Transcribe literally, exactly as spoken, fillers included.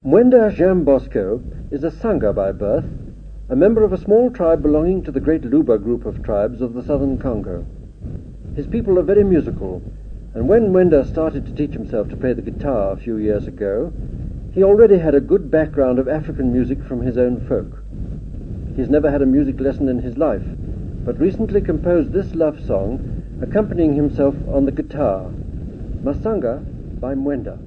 Mwenda Jean Bosco is a Sangha by birth, a member of a small tribe belonging to the great Luba group of tribes of the southern Congo. His people are very musical, and when Mwenda started to teach himself to play the guitar a few years ago, he already had a good background of African music from his own folk. He's never had a music lesson in his life, but recently composed this love song, accompanying himself on the guitar, Masanga by Mwenda.